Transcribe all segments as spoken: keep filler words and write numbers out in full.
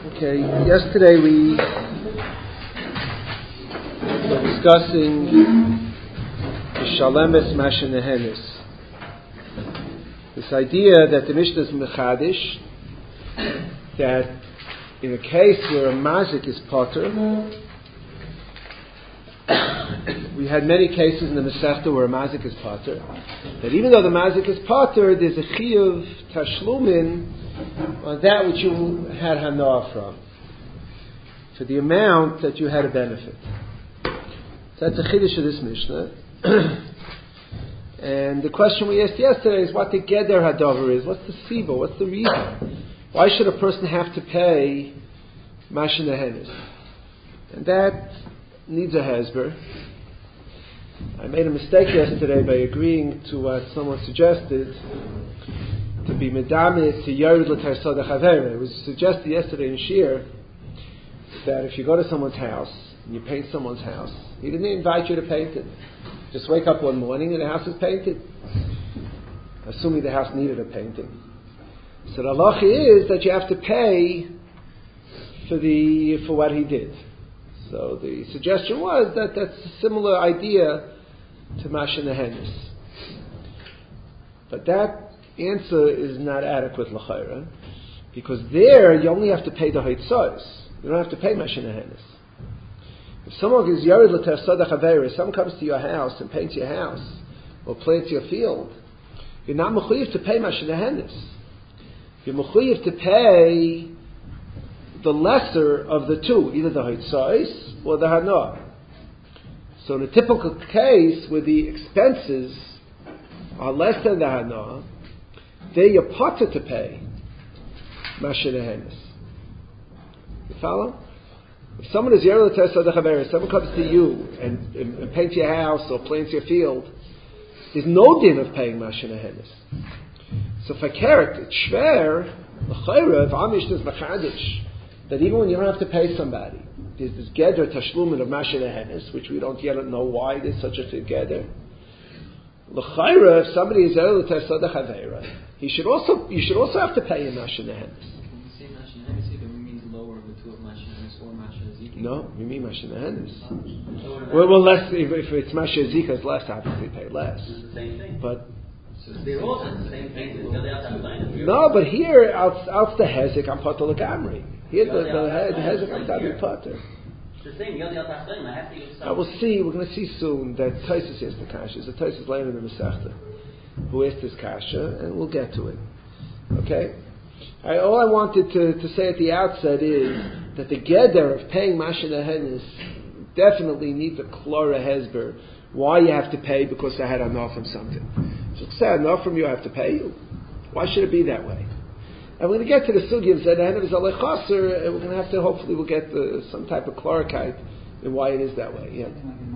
Okay, yesterday we were discussing the Shalemes Mashenehenis. This idea that the Mishnah is Mechadish, that in a case where a mazik is potter, we had many cases in the Masechta where a mazik is potter, that even though the mazik is potter, there's a chiyuv tashlumin on that which you had hanoah from, for the amount that you had a benefit. So that's a chiddush of this Mishnah. And the question we asked yesterday is what the geder hadover is. What's the siba? What's the reason? Why should a person have to pay mashenehenis? And that needs a hesber. I made a mistake yesterday by agreeing to what someone suggested, to be medamit to yored l'tarsod ha'chavera. It was suggested yesterday in Shir that if you go to someone's house and you paint someone's house, he didn't invite you to paint it. Just wake up one morning and the house is painted, assuming the house needed a painting. So the halacha is that you have to pay for the for what he did. So the suggestion was that that's a similar idea to mashenehenis. But that answer is not adequate l'chayra, because there you only have to pay the haitzos. You don't have to pay mashenehenis. If someone gives yared l'tarsod ha'chavera, someone comes to your house and paints your house or plants your field, you're not mechuyev to pay mashenehenis. You're mechuyev to pay the lesser of the two, either the haitzos or the hanoah. So in a typical case where the expenses are less than the hanoah, there you're potter to pay mashenehenis. You follow? If someone is yared l'tarsod ha'chavera, someone comes to you and, and, and paints your house or plants your field, there's no din of paying mashenehenis. So for carrot, it's shver, l'chayra, if Amish is mechadish, that even when you don't have to pay somebody, there's this geder tashlumin of mashenehenis, which we don't yet know why there's such a thing geder. L'chayra, if somebody is yared l'tarsod ha'chavera, he should also, you should also have to pay him mashenehenis. No, we mean mashenehenis. Well, well, less if, if it's mashezika, it's less. Obviously, pay less. It's the same thing. But so they're all the same thing. No, but here out out the hezek I'm potter legamri. Here the the, the hezek I'm david potter. It's the same. I have to use. I will see. We're going to see soon that Taisus asked the kasha. The Taisus later in the Masechta who asked this kasha, and we'll get to it. Okay. All, right, all I wanted to, to say at the outset is that the geder of paying mashenehenis definitely needs a klora hesber. Why you have to pay? Because I had enough from something. So say enough from you, I have to pay you. Why should it be that way? And we're going to get to the sugi of zedehen of zalei chaser, and we're going to have to hopefully we'll get the, some type of clarikite in why it is that way. Yeah.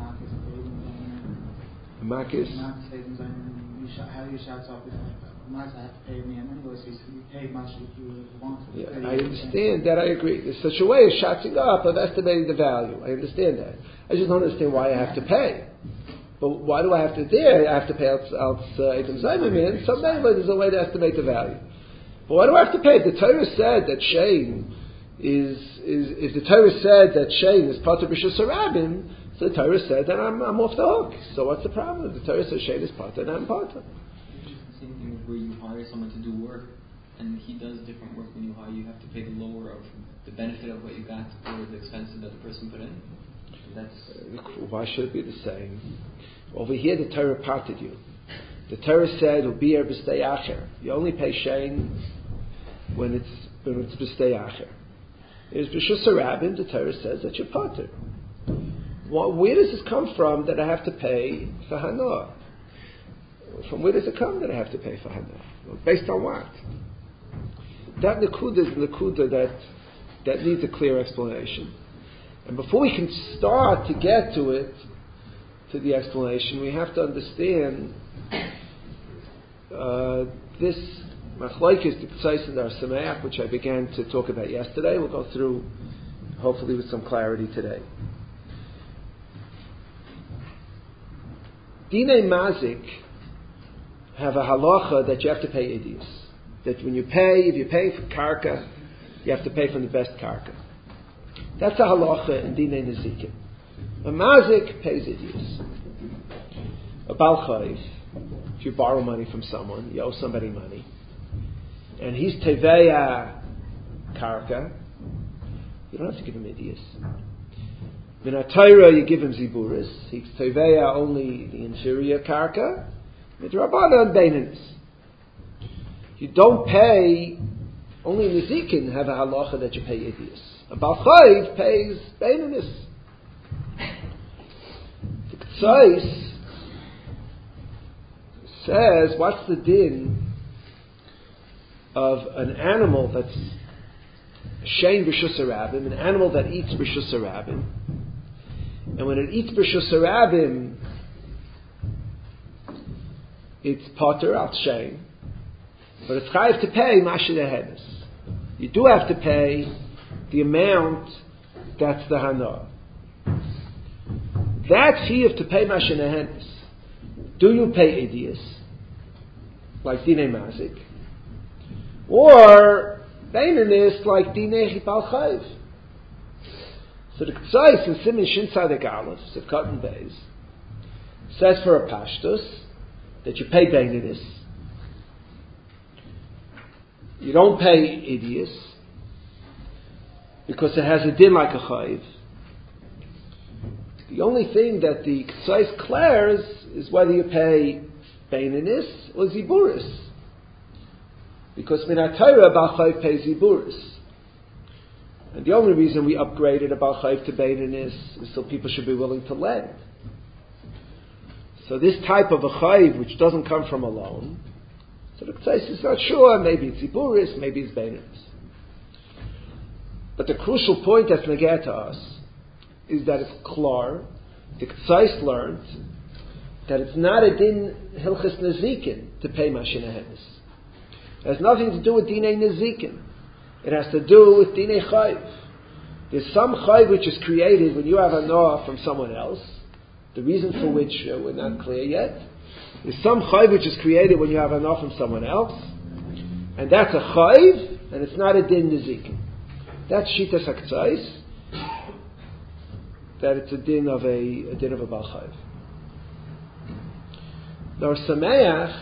Makis. How you shout off is I have to pay me, and then you pay much if you want to. Yeah, I understand that. I agree. There's such a way of shouting up, of estimating the value. I understand that. I just don't understand why I have to pay. But why do I have to? There, I have to pay out Eidim Zayman. So maybe there's a way to estimate the value. But why do I have to pay? The Torah said that Shane is is if the Torah said that Shane is Pater B'Shus Harabim, so the Torah said that I'm I'm off the hook. So what's the problem? The Torah says Shane is Pater and I'm Pater. Same thing where you hire someone to do work, and he does different work than you hire. You have to pay the lower of the benefit of what you got for the expenses that the person put in. That's uh, why should it be the same? Over here, the Torah parted you. The Torah said, "Ubier b'stei acher." You only pay shein when it's when it's b'stei acher. It's b'shus harabim. The Torah says that you're pater. Well, where does this come from that I have to pay for hanoah? From where does it come that I have to pay for hanoah? Well, based on what? That nekuda is the nekuda that that needs a clear explanation. And before we can start to get to it, to the explanation, we have to understand uh, this machlokes the Tzais and Dar Sameach, which I began to talk about yesterday. We'll go through, hopefully, with some clarity today. Dinei Mazik have a halacha that you have to pay idiyus. That when you pay, if you're paying for karka, you have to pay from the best karka. That's a halacha in dinei nezikin. A mazik pays idius. A bal chayv, if you borrow money from someone, you owe somebody money, and he's teveya karka, you don't have to give him idius. Min ha-Torah, you give him ziburis. He's teveya only the inferior karka. Midrabanan beininus. You don't pay, only nezikin have a halacha that you pay idius. A bal chayv pays beininus. The K'tzais says, what's the din of an animal that's shein b'shus harabim, an animal that eats b'shus harabim, and when it eats b'shus harabim, it's potter al shein, but it's chayiv to pay mashir henes. You do have to pay the amount that's the hana. That's chayiv to pay mashir henes. Do you pay idius, like dinei mazik, or beininus like dinei bal chayv? So the K'tzais in Simin Shin Tzaddik Aleph, Sivkat and Beis, says for a pashtus that you pay beininus. You don't pay idius because it has a din like a chayv. The only thing that the K'tzais declares is whether you pay beininus or ziburis. Because min ha-Torah, Bal Chayv pays ziburis. And the only reason we upgraded a Bal Chayv to beininus is so people should be willing to lend. So this type of a Chayv, which doesn't come from a loan, so the K'tzais is not sure, maybe it's ziburis, maybe it's beininus. But the crucial point that's negeh to us is that it's klar. The K'tzais learned that it's not a din hilchis nezikin to pay mashin henes. It has nothing to do with dinei nezikin. It has to do with dinei chayv. There's some chayv which is created when you have a noah from someone else, the reason for which uh, we're not clear yet. There's some chayv which is created when you have a noah from someone else, and that's a chayv, and it's not a din nezikin. That's shitas haktzais, that it's a din of a, a din of a bal chayv. Now Sameach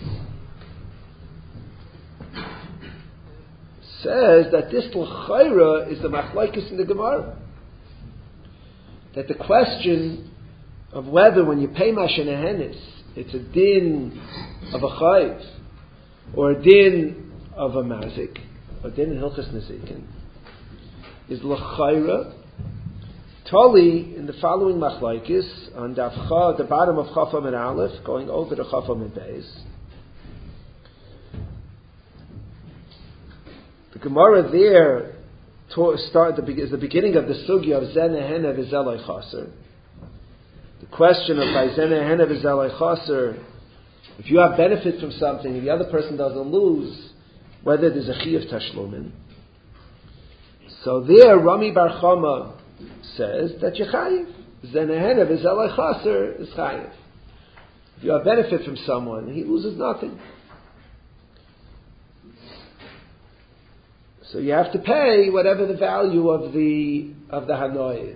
says that this l'chayra is the machlokes in the Gemara. That the question of whether when you pay mashin henes it's a din of a chayv or a din of a mazik, or a din in hilchas nezikin, is l'chayra Tali in the following machlokes on Daf, the bottom of Chafam and Aleph, going over to Chafam and Beis. The Gemara there to start the, is the beginning of the sugya of Zen Hena v'Zelai Chaser. The question of by Zen Hena v'Zelai Chaser, if you have benefit from something and the other person doesn't lose, whether there's a chiyuv tashlumin. So there, Rami Bar Chama says that you chayiv. Zenehena v'zelai chaser is chayiv. If you have benefit from someone, he loses nothing. So you have to pay whatever the value of the of the hanoi is.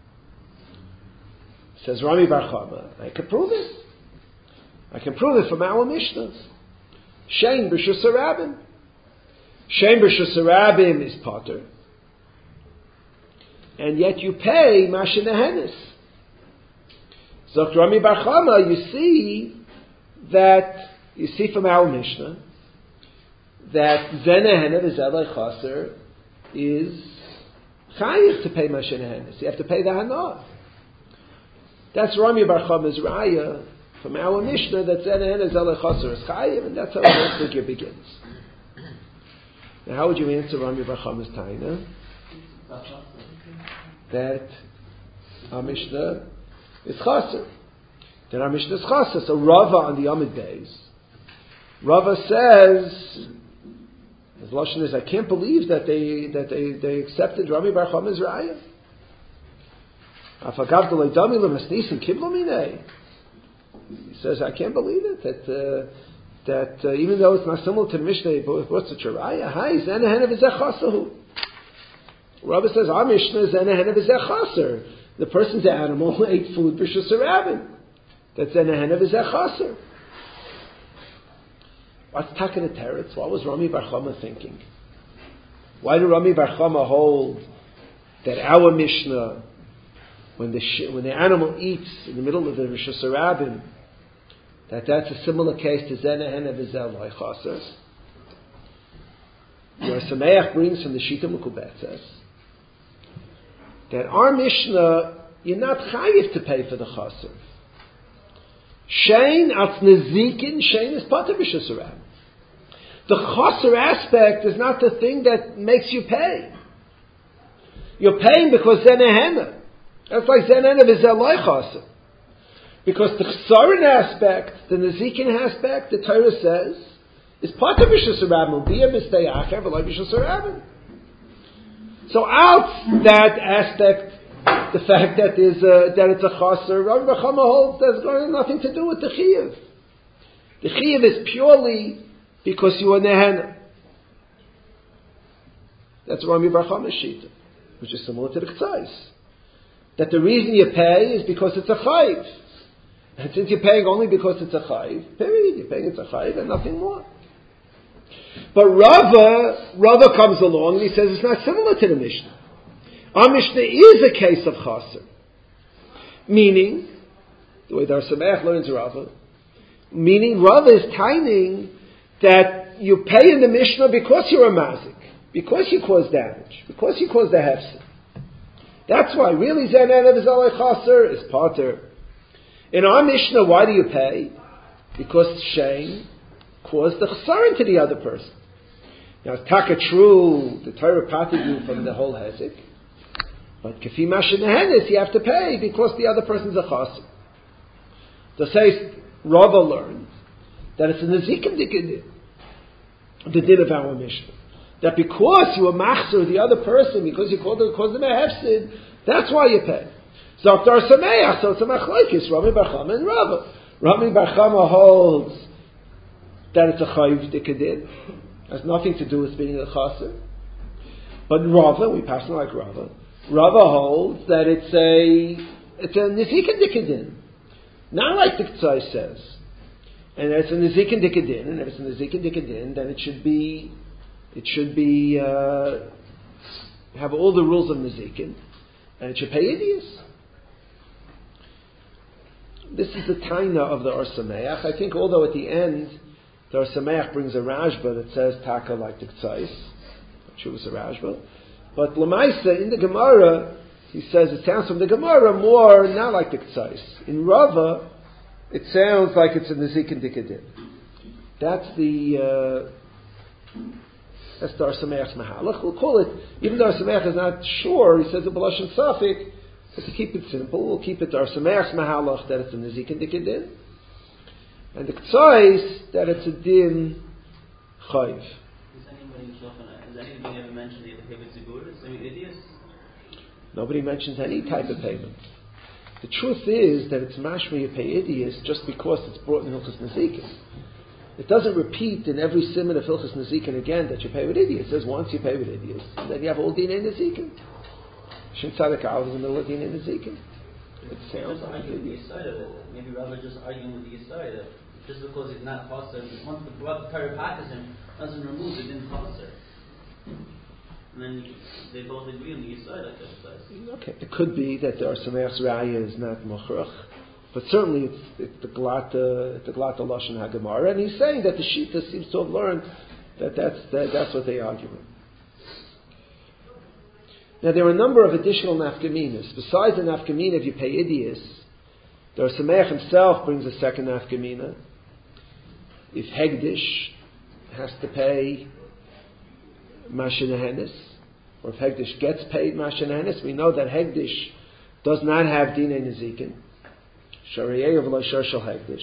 Says Rami Bar Chama, I can prove it. I can prove it from our Mishnahs. Shein b'shus harabim. Shein b'shus harabim is potter. And yet you pay mashin henes. Zok Rami Bar Chama, you see that, you see from our Mishnah, that Zenehena v'Zelai Chaser is chayiv to pay mashin henes. You have to pay the hana. That's Rami Bar Chama's raya from our Mishnah that Zenehena v'Zelai Chaser is chayiv, and that's how the figure begins. Now how would you answer Rami Bar Chama's taina? That our Mishnah is chaser. That our Mishnah is chaser. So Rava on the Amid Beis, Rava says, his lashon is, I can't believe that they that they, they accepted Rami Bar Chama's raya. Afagav d'leidami l'masnisim kiblo minei. He says, I can't believe it that uh, that uh, even though it's not similar to the Mishnah, but what's such a raya? Hi, Zenehena v'Zeh chasahu. Rabbi says, our Mishnah is Zenehena v'zeh chaser. The person's animal ate food b'shus harabim. That's Zenehena v'zeh chaser. What's Takan Teretz? What was Rami Bar Chama thinking? Why did Rami Bar Chama hold that our Mishnah, when the sh- when the animal eats in the middle of the Rishus Harabim, that that's a similar case to Zenehena v'zeh lo chaser? Your Sameach brings from the Shita Mekubetzes that our Mishnah, you're not chayiv to pay for the chaser. Shein als nezikin, shein is pater b'shus harabim. The chaser aspect is not the thing that makes you pay. You're paying because zenehena. That's like zenehena v'zeh lo chaser. Because the chasarin aspect, the nezikin aspect, the Torah says, is pater b'shus harabim. Ubiyah b'stei acher v'lo b'shus harabim. So out that aspect, the fact that there's a, that it's a chaser, Rabbi Bar Chama holds that's got nothing to do with the chiyuv. The chiyuv is purely because you are nehena. That's Rabbi Bar Chama's shita, which is similar to the k'tzais. That the reason you pay is because it's a chayiv. And since you're paying only because it's a chayiv, period, you're paying it's a chayiv and nothing more. But Rava, Rava comes along and he says it's not similar to the Mishnah. Our Mishnah is a case of chaser. Meaning, the way the Ar Sameach learns Rava, meaning Rava is timing that you pay in the Mishnah because you're a mazik, because you cause damage, because you cause the hefsed. That's why really Zenehena v'zeh lo chaser is pater. In our Mishnah, why do you pay? Because shame caused the chesaron to the other person. Now, it's taka true, the Torah pated you from the whole hezek, but kefi mashen nehenes, you have to pay because the other person's a chaser. The says Rava learned that it's a nezikim dikidin, the din of our Mishnah. That because you were machzer the other person, because you called them, caused them a hefsid, that's why you pay. So Dar Sameach, so it's a machlokes, Rami Bar Chama and Rava. Rami Bar Chama holds that it's a chayiv dikadin, has nothing to do with being a chaser. But Rava, we pass on like Rava. Rava holds that it's a it's a nizikin dikadin, not like the K'tzai says. And it's a nizikin dikadin, and if it's a nizikin dikadin, then it should be it should be uh, have all the rules of nizikin, and it should pay idios. This is the taina of the Ar Sameach. I think, although at the end the Ar Sameach brings a Rashba that says taka like the K'tzais. I'm sure it was a Rashba. But Lamaisa, in the Gemara, he says it sounds from the Gemara more not like the K'tzais. In Rava, it sounds like it's a Nezikin Dikadin. That's the uh, that's the Ar Sameach's Mahalach. We'll call it, even though Ar Sameach is not sure, he says a B'lashon Safik, but to keep it simple, we'll keep it Ar Sameach's Mahalach that it's a Nezikin Dikadin. And the K'tzais, that it's a din chayiv. Has anybody has anybody ever mentioned the Hebet Ziguris? I mean, idiots? Nobody mentions any type of payment. The truth is that it's mashma you pay idiots just because it's brought in Hilchos Nezikin. It doesn't repeat in every simon of Hilchos Nezikin again that you pay with idiots. It says once you pay with idiots, and then you have all dinei Nezikin. Shin Tzadik Al is in the middle of dinei Nezikin. It sounds like arguing the side of it. Maybe rather just arguing with the side of it. Just because he's not chaser, once the Torah packers him, doesn't remove it in chaser. And then they both agree on the Yisrael, like that says. Okay, it could be that the Ar Sameach's Raya is not Mochrach, but certainly it's, it's the Glata, the Glata Lashon HaGemara, and he's saying that the Shita seems to have learned that that's, that, that's what they argue with. Now there are a number of additional nafkaminas. Besides the nafkamina, if you pay idios, the Ar Sameach himself brings a second nafkamina. If Hegdish has to pay Mashinahenis, or if Hegdish gets paid Mashinahenis, we know that Hegdish does not have Dinei Nezikin. Shariyeh of Shar Shal Hegdish.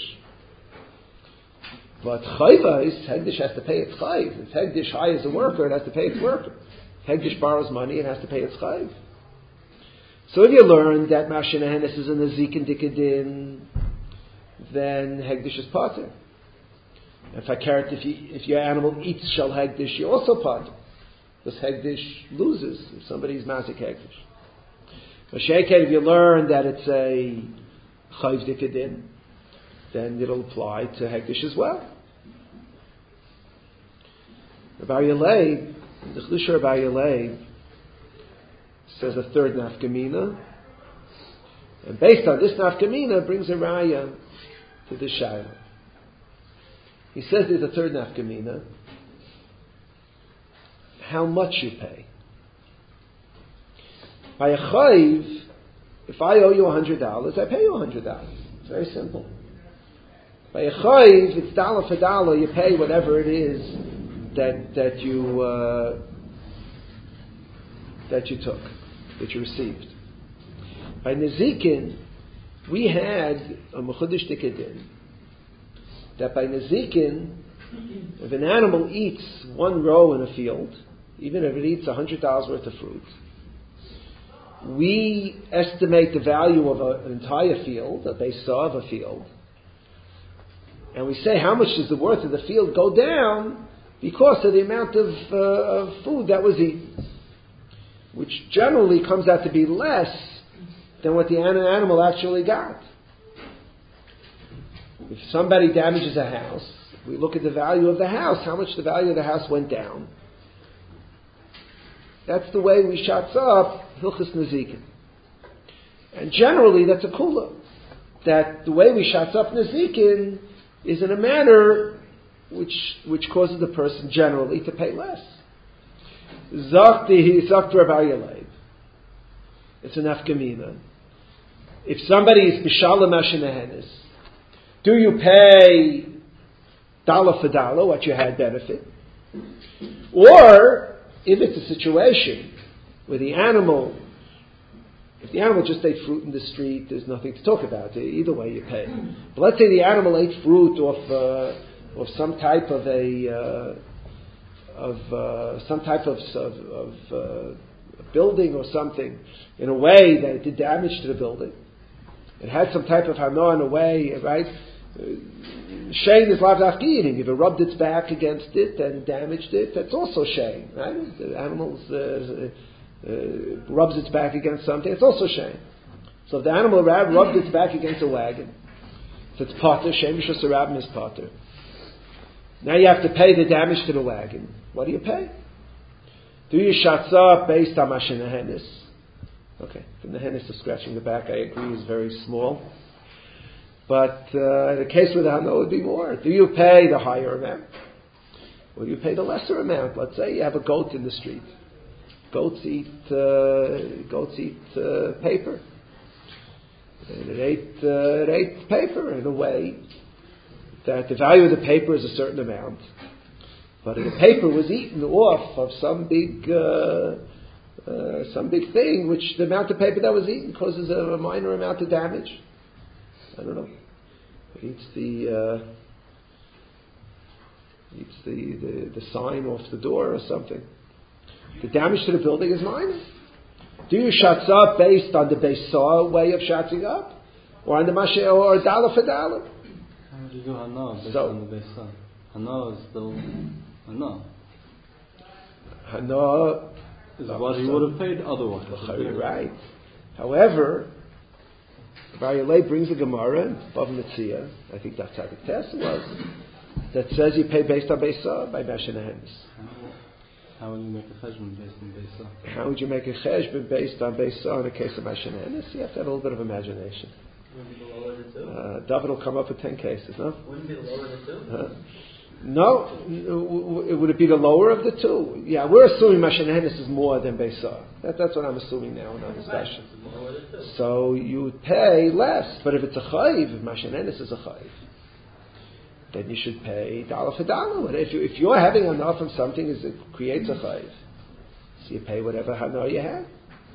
But Chayvais, Hegdish has to pay its Chayv. If Hegdish hires a worker, it has to pay its worker. If Hegdish borrows money, it has to pay its Chayv. So if you learn that Mashinahenis is a Nezikin Dikadin, then Hegdish is Pater. If I carrot, if, you, if your animal eats Shal Hegdish, you also Pater. This Hegdish loses if somebody's Mazik Hegdish. If you learn that it's a Chayv Dikadin, then it'll apply to Hegdish as well. Rabbi Yelei, the Chlusha Rabbi Yelei says a third nafkamina, and based on this nafkamina brings a raya to the shayla. He says there's a third nafkamina. How much you pay? By a chayv, if I owe you a hundred dollars, I pay you a hundred dollars. It's very simple. By a chayv, it's dollar for dollar. You pay whatever it is that that you uh, that you took, that you received. By nezikin, we had a mechudesh tikadin that by nezikin, if an animal eats one row in a field, even if it eats a hundred dollars worth of fruit, we estimate the value of a, an entire field, a base of a field, and we say how much does the worth of the field go down because of the amount of, uh, of food that was eaten, which generally comes out to be less than what the animal actually got. If somebody damages a house, we look at the value of the house, how much the value of the house went down. That's the way we shots up Hilchas Nezikin. And generally that's a kula. That the way we shots up Nezikin is in a manner which which causes the person generally to pay less. Zakti Zakti Rabbi Yelei. It's an afkamina. If somebody is Bishalem Ashinahenis, do you pay dollar for dollar what you had benefit? Or if it's a situation where the animal, if the animal just ate fruit in the street, there's nothing to talk about. Either way you pay. But let's say the animal ate fruit off uh, of some type of a uh, of uh, some type of of, of uh, building or something in a way that it did damage to the building. It had some type of hana in a way, right? Shane is lavdafki eating. If it rubbed its back against it and damaged it, that's also shane, right? The animal uh, uh, rubs its back against something, it's also shane. So if the animal rubbed its back against a wagon, if it's potter, shane mishus arabim is potter. Now you have to pay the damage to the wagon. What do you pay? Do you shatzah based on mashinahenis? Okay, the nehenis of scratching the back, I agree, is very small. But uh, in the case with the hana, it would be more. Do you pay the higher amount? Or do you pay the lesser amount? Let's say you have a goat in the street. Goats eat uh, goats eat uh, paper. And it ate uh, it ate paper in a way that the value of the paper is a certain amount. But if the paper was eaten off of some big uh, uh, some big thing, which the amount of paper that was eaten causes a, a minor amount of damage. I don't know. It eats the uh, eats the, the, the sign off the door or something. The damage to the building is minor. Do you shats up based on the Beisah way of shatzing up, or on the Mashe or dollar for dollar? How do you do Hana based so, on the Beisah? Hana is still Hana. Hana is what he would have paid otherwise. You're right. However, Rabbi Yelei brings a Gemara in Bava Metzia, I think that's how the test was, that says you pay based on Beisah by Mashinahenis. How would you make a cheshbon based on Beisah? How would you make a cheshbon based on Beisah in a case of Mashinahenis? You have to have a little bit of imagination. Wouldn't it be the lower of the two? Uh, David will come up with ten cases, no? Wouldn't it be the lower of the two? Uh, no, would it be the lower of the two? Yeah, we're assuming Mashinahenis is more than Beisah. That, that's what I'm assuming now in our discussion. So you would pay less, but if it's a chayiv, if Mashinahenis is a chayiv, then you should pay dollar for dollar. And if, you, if you're having enough of something, it creates a chayiv. So you pay whatever hana you have.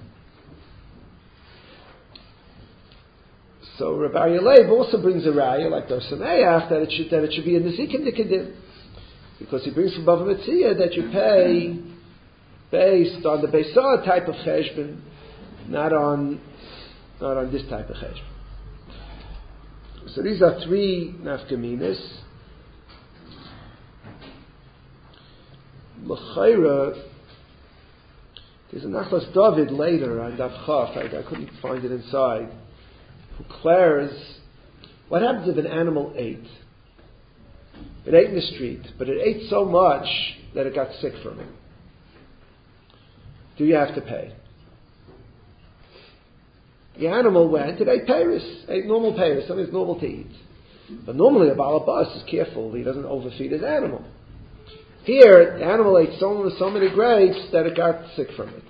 So Rabbi Yelev also brings a raya like Dor Sameach that it should that it should be a nezikin dikadim, because he brings from Bava Metzia that you pay based on the Beisah type of cheshbon, not on not on this type of cheshbon. So these are three nafkaminas. L'chayra, There's a Nachlas David later on Daf Chaf, I, I couldn't find it inside, who declares what happens if an animal ate. It ate in the street, but it ate so much that it got sick from it. Do you have to pay? The animal went, it ate Paris, ate normal Paris, something that's normal to eat. But normally a Baal Bas is careful, he doesn't overfeed his animal. Here, the animal ate so, so many grapes that it got sick from it.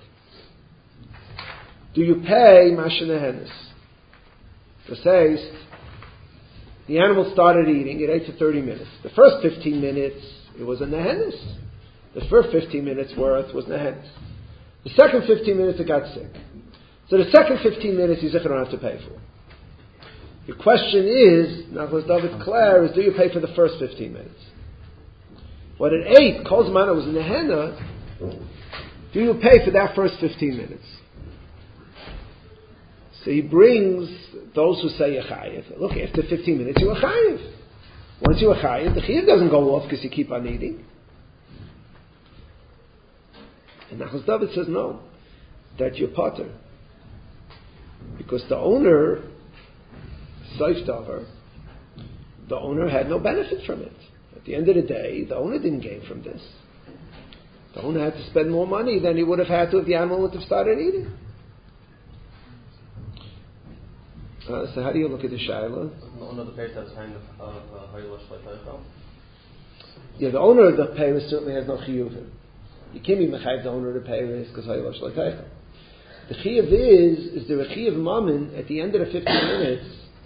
Do you pay Mashanahenis? So says, the animal started eating, it ate for thirty minutes. The first fifteen minutes, it was a Nehenis. The first fifteen minutes worth was Nehenis. The second fifteen minutes, it got sick. So the second fifteen minutes, you don't have to pay for. The question is, Nachlas David Clare, is do you pay for the first fifteen minutes? What it ate, Kozman, it was in the henna, do you pay for that first fifteen minutes? So he brings those who say Yechayev. Look, after fifteen minutes, you are Chayev. Once you are Chayev, the Chayev doesn't go off because you keep on eating. And Nachlas David says, no, that you're potter. Because the owner, Seif Davar, the owner had no benefit from it. At the end of the day, the owner didn't gain from this. The owner had to spend more money than he would have had to if the animal would have started eating. Uh, so how do you look at the Shaila? The owner of the place has kind of Haylash Leiteichel. Yeah, the owner of the Paris certainly has no chiyuvim. You can't be mechayiv the owner of the Paris because Haylash Leiteichel. The chiyuv is, is there a chiyuv mammon at the end of the fifteen minutes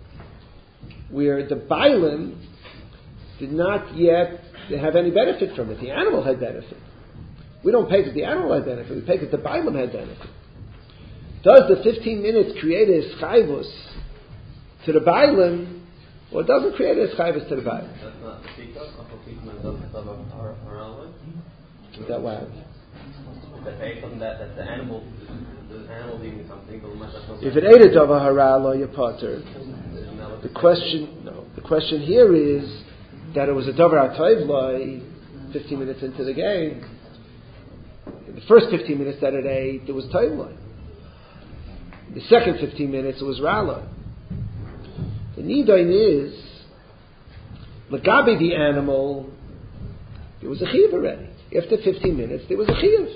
where the bailim did not yet have any benefit from it. The animal had benefit. We don't pay because the animal had benefit. We pay because the bailim had benefit. Does the fifteen minutes create a schayvus to the bailim, or it doesn't create a schayvus to the bailim? That's not the tiktok of a treatment of a Is that what? That pay something that, that the animal, the animal eating something. If it ate a dava harala, you're potter. The question, no, the question here is that it was a davar atayvlai fifteen minutes into the game. In the first fifteen minutes that it ate, there was tayvlai. The second fifteen minutes, it was rala. The nidain is, Lagabi the animal, there was a chiyuv already. After fifteen minutes, there was a chiyuv.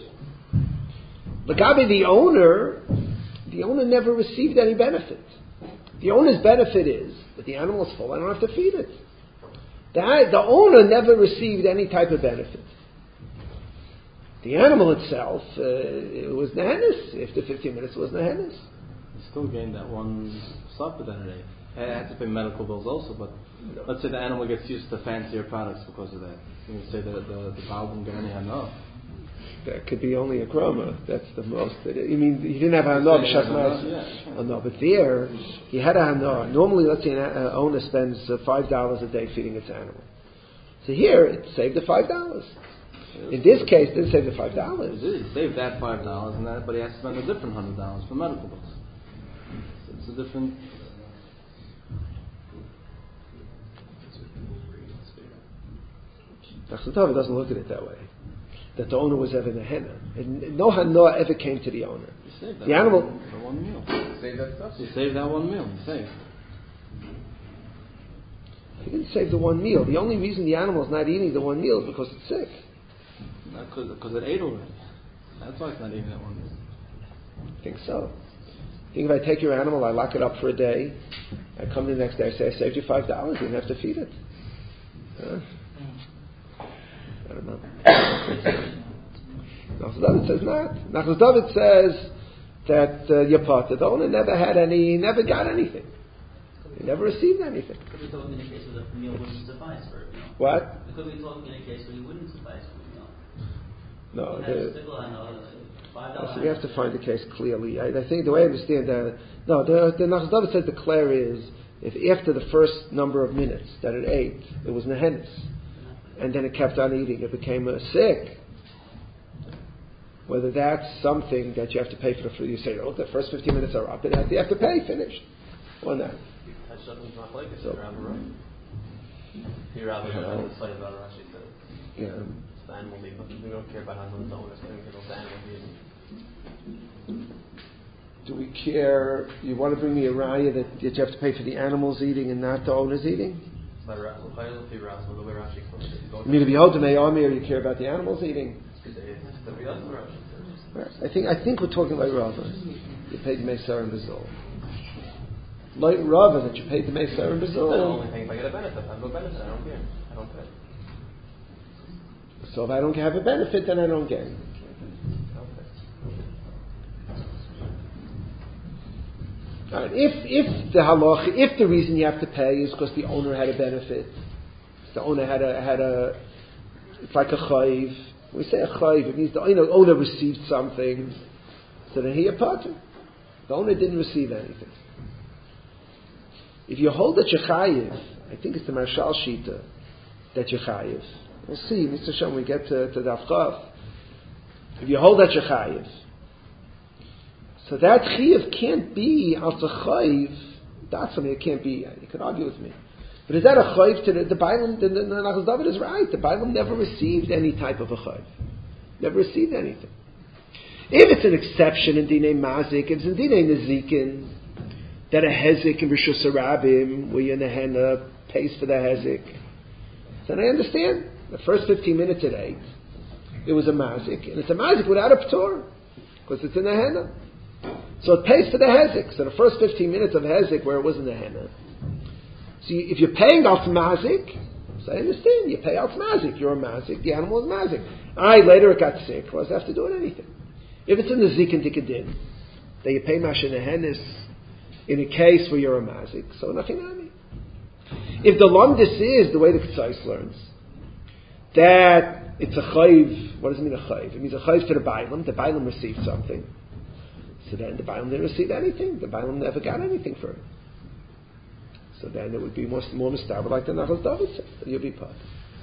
Lagabi the owner, the owner never received any benefit. The owner's benefit is that the animal is full, I don't have to feed it. The, the owner never received any type of benefit. The animal itself, uh, it was nehenis. After fifteen minutes, it was nehenis. You still gained that one supper that it ate. It had to pay medical bills also, but let's say the animal gets used to fancier products because of that. You can say that the the cow didn't get any hana. That could be only a groma. That's the most. You mean he didn't have a hana? Yeah. Oh no, but there he had a hana. Normally, let's say an uh, owner spends uh, five dollars a day feeding its animal. So here it saved the five dollars. In this case, it didn't save the five dollars. It did. He saved that five dollars, and that, but he has to spend a different hundred dollars for medical bills. So it's a different. Nachlatava doesn't look at it that way. That the owner was ever the henna. And no hana ever came to the owner. He saved that the animal. One, for one meal. He saved that stuff. He saved that one meal. He saved. He didn't save the one meal. The only reason the animal is not eating the one meal is because it's sick. Not because it ate already. That's why it's not eating that one meal. I think so. I think if I take your animal, I lock it up for a day, I come the next day, I say, I saved you five dollars, you didn't have to feed it. Huh? I don't know. Nachlas David says not. Nachlas David says that uh, your part, the owner never had any, never got anything. He never received anything. Could we talk in a case where the meal wouldn't suffice for a meal? What? Could we talk in a case where he wouldn't suffice for a meal? No. He The, had a stickle, I know, five dollars. so we have to find the case clearly. I, I think the way I understand that, no, the, the Nachlas David said the clear is, if after the first number of minutes that it ate, it was nehenis, and then it kept on eating, it became uh, sick. Whether that's something that you have to pay for the food, you say, oh, the first fifteen minutes are up, and you have to pay, finished. Or not. So, Here, Rabbi, the site about Rashi says. yeah. The animal being, we don't care about how the owner is going to the animal being. Do we care? You want to bring me a raya that, that you have to pay for the animals eating and not the owners eating? You mean if you hold the Me'ami or you care about the animals eating? Right. I think I think we're talking like Rava. You paid the Meisar and Bazil. Like Rava that you paid the Meisar and Bazil. I'm only paying if I get a benefit. I have no benefit. I don't care. I don't pay. So if I don't have a benefit, then I don't get it. All right. If if the halach, if the reason you have to pay is because the owner had a benefit, the owner had a had a, it's like a chayiv. When we say a chayiv, it means the you know, owner received something, so then he a pater. The owner didn't receive anything. If you hold that you're chayiv, I think it's the Marshal Shita that you're chayiv. We'll see, Mister Shem, when we get to, to Daf Chav. If you hold that you're chayiv, so that chiyuv can't be as a chayiv. That's something it can't be. You can argue with me, but is that a chayiv to the the Bailam? The, the, the Nachas David is right. The Bailam never received any type of a chayiv. Never received anything. If it's an exception in Dinei Mazik, if it's in Dinei Nezikin, that a hezek in Rishus Harabim, where you're in the henna, pays for the hezek, then I understand. The first fifteen minutes at eight, it was a mazik, and it's a mazik without a p'tor, because it's in the henna. So it pays for the hezek. So the first fifteen minutes of hezek where it was in the henna. So you, if you're paying out mazik, so I understand, you pay out mazik, you're a mazik, the animal is mazik. Alright, later it got sick, well, it doesn't have to do it anything. If it's in the zik and tikadin, then you pay mash in the hennis in a case where you're a mazik, so nothing on me. If the lumdis is the way the Ketzais learns, that it's a chayiv, what does it mean a chayiv? It means a chayiv to the Bailam, the Bailam received something. So then the Bailam didn't receive anything, the Bailam never got anything for it. So then it would be more, more mistaber like the Nachas David said, you'll be part.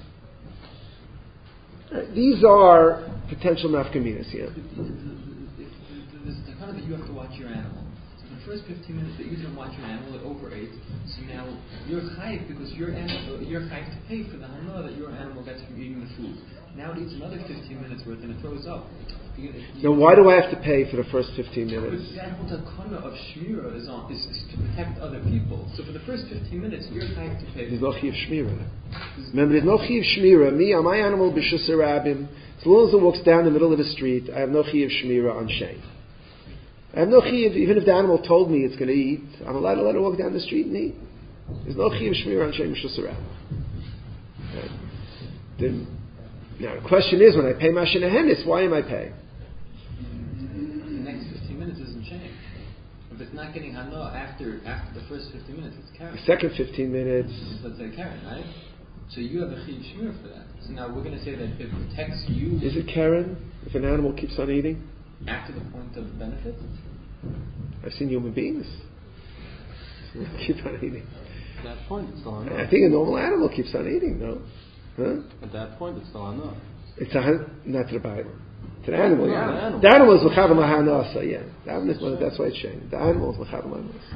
Right, these are potential nafkaminas here. The kind of that you have to watch your animal. So the first fifteen minutes that you didn't watch your animal, it overate. So now you're chayiv because your animal, you're chayiv to pay for the hana that your animal gets from eating the food. Now it eats another fifteen minutes worth and it throws up. You, you, now why do I have to pay for the first fifteen minutes? Because the whole takana of shmira is on is, is to protect other people. So for the first fifteen minutes, you're chayiv to pay. There's no chiv shmira. Remember, there's no chiv shmira. Me, on my animal, b'shus harabim, as long as it walks down the middle of the street, I have no chiv shmira on shame. I have no chiv, even if the animal told me it's going to eat, I'm allowed to let it walk down the street and eat. There's no chiv shmira on shame b'shus harabim. Right. The, now the question is, when I pay mashin ahenis, why am I paying? The next fifteen minutes isn't shame. If it's not getting hana after after the first fifteen minutes, it's karen. The second fifteen minutes, let's say karen, right? So you have a chiv shmir for that. So now we're going to say that it protects you. Is it karen if an animal keeps on eating? After the point of benefit? I've seen human beings keep on eating. At that point, it's still enough. I think a normal animal keeps on eating, no? Huh? At that point, it's still enough. It's a, not to the Bible. To the animal, No, yeah. the animal. The animal is l'chav mahanasa, yeah. The animal is, well, that's why it's shame. The animal is l'chav mahanasa.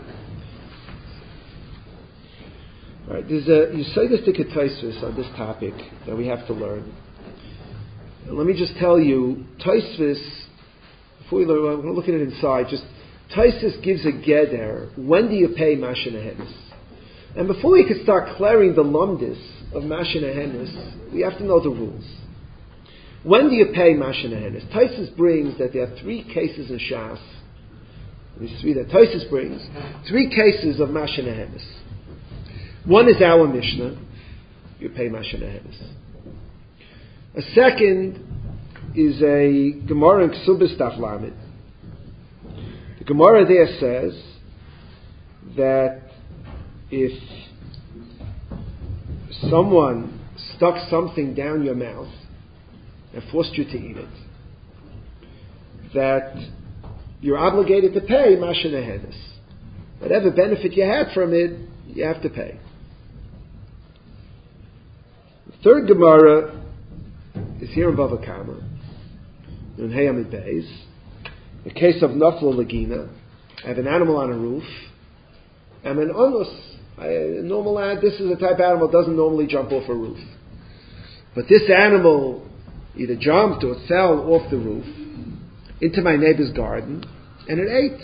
All right, there's a you say this to Tosfos on this topic that we have to learn. Let me just tell you, Tosfos, before we learn, we're going to look at it inside. Just Tosfos gives a geder. When do you pay mashin ahenis? And before we can start clearing the lumdis of mashin ahenis, we have to know the rules. When do you pay mashin ahenis? Tosfos brings that there are three cases in Shas. These three that Tosfos brings, three cases of mashin ahenis. One is our Mishnah. You pay mashin ahenis. A second is a Gemara in Ksubis Daf Lamed. The Gemara there says that if someone stuck something down your mouth and forced you to eat it, that you're obligated to pay mashin ahenis. Whatever benefit you had from it, you have to pay. The third Gemara is here in Bava Kama, in Hayamid Beis. The case of Nafla Lagina. I have an animal on a roof. I'm an onus. A normal animal, this is a type of animal that doesn't normally jump off a roof. But this animal either jumped or fell off the roof. into my neighbor's garden, and it ate.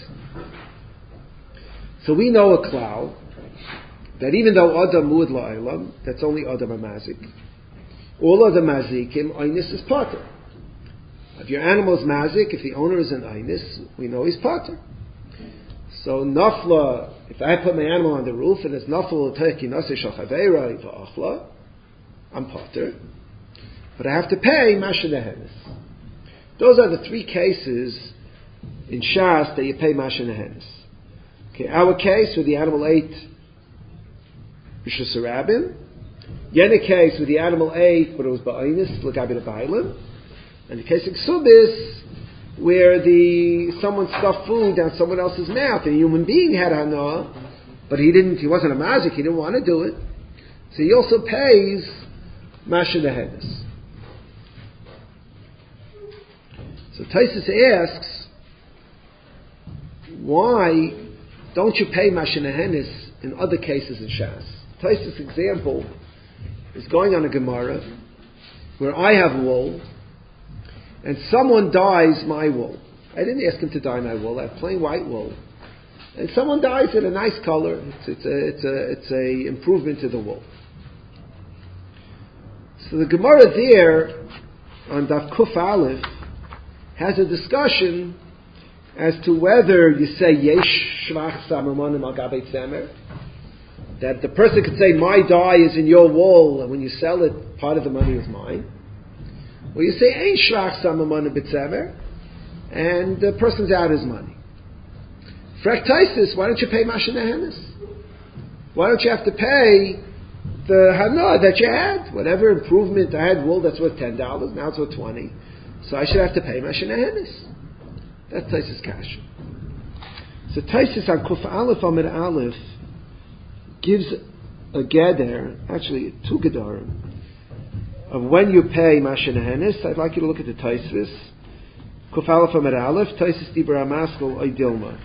So we know a klal that even though Adam Muad La'ilam, that's only Adam Amazik, all Adam Mazikim, Einis is Pater. If your animal is Mazik, if the owner is an Einis, we know he's Pater. So Nafla, if I put my animal on the roof and it's Nafla Teki Nasi Shachaveira Va'achla, I'm Pater. But I have to pay Masha Nehenis. Those are the three cases in Shas that you pay Masha Nehenis. Okay, our case where the animal ate Rishus Harabim. Yena case where the animal ate, but it was Ba'ainis, L'gabi Ba'ailim. And the case of Ksubis, where the someone stuffed food down someone else's mouth, and a human being had Hana, but he didn't, he wasn't a mazik, he didn't want to do it. So he also pays Masha Nehenis. So Taisus asks, why don't you pay Masha Nehenis in other cases in Shas? Taisus' example is going on a Gemara where I have wool and someone dyes my wool. I didn't ask him to dye my wool. I have plain white wool, and someone dyes it a nice color. It's, it's a it's a it's a improvement to the wool. So the Gemara there on Daf Kuf Aleph has a discussion as to whether you say Yesh Shvach Samamonim Al Gabei Tzemer, that the person could say my dye is in your wool, and when you sell it, part of the money is mine. Or you say Ein Shvach Samamonim B'Tzemer, and the person's out his money. Frek Taisis, why don't you pay Masha Nehenis? Why don't you have to pay the Hana that you had? Whatever improvement, I had wool that's worth ten dollars, now it's worth twenty dollars. So I should have to pay Masha Nehenis. That's Taisus Kasha. So Taisus on Kuf Aleph Amid Aleph gives a geder, actually two gedarim, of when you pay Masha Nehenis. I'd like you to look at the Taisus. Kuf Aleph Amid Aleph, Taisus Dibra Amaskal Oidilma.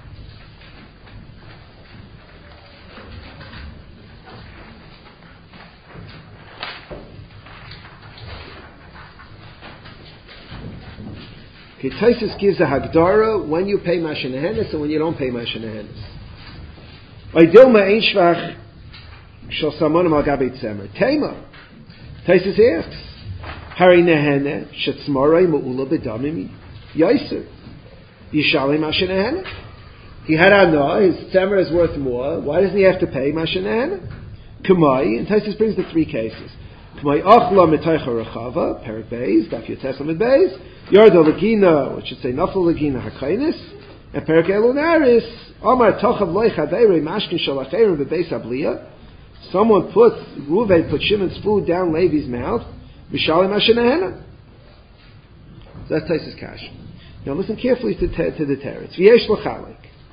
Okay, Taisus gives a Hagdara when you pay Masha Nehenis and when you don't pay Masha Nehenis. Oidilma ein shvach shel samonim al gabei tzemer. Tema. Taisus asks, Hari Nehene shetzmarei ma'ula b'damim yaiser. Yishalei Masha Nehenis. He had Anah, his tzemer is worth more. Why doesn't he have to pay Masha Nehenis? Kamai, and Taisus brings the three cases. Kamai achla mitaycha rechava, perik beis, daf yotes amid beis, Yarda Lagina, which should say Nafal Lagina Hakainis, and Perik Elunaris, Amar Tochav Loich Haveire Mashkin Shalacherim Bebeis Abliya. Someone put, Ruven put Shimon's food down Levi's mouth, Vishalim Masha Nehena. So that's Taisus Kash. Now listen carefully to, te- to the teretz. V'yesh L'chalik.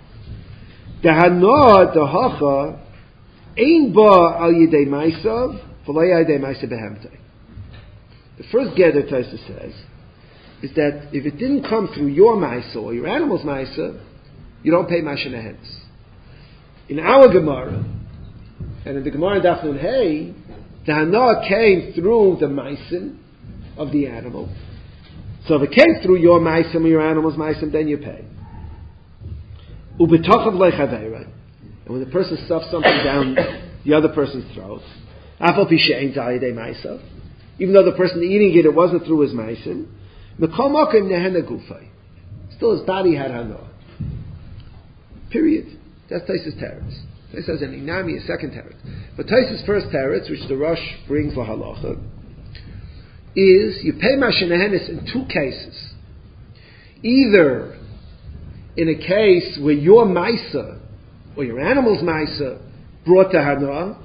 Dehana Dehacha Ein Ba Al Yidei Maisav V'lo Yidei Maisav Behemtei. The first gather Taisus says is that if it didn't come through your Maisa or your animal's Maisa, you don't pay Masha Nehenis. In our Gemara, and in the Gemara in Daf Nun Hey, the Hana came through the Maisim of the animal. So if it came through your Maisim or your animal's Maisim, then you pay. Ubetochav Leichaveira. And when the person stuffs something down the other person's throat, Afal Pishein Zayidei Maisa, even though the person eating it, it wasn't through his Maisim, still his body had Hana. Period. That's Taisus Teretz. Taisus has an Inami, a second Teretz. But Taisus' first Teretz, which the Rosh brings for Halacha, is you pay Masha Nehenis in two cases. Either in a case where your Maisa, or your animal's Maisa, brought to Hana,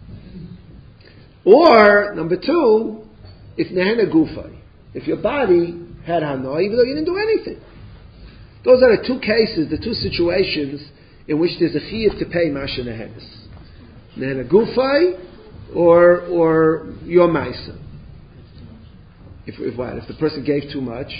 or, number two, if Nehena Gufay. If your body had Hana, even though you didn't do anything. Those are the two cases, the two situations in which there's a chiyuv to pay Masha Nehenis. Nehena Gufay or or your Maisa. If, if what? If the person gave too much,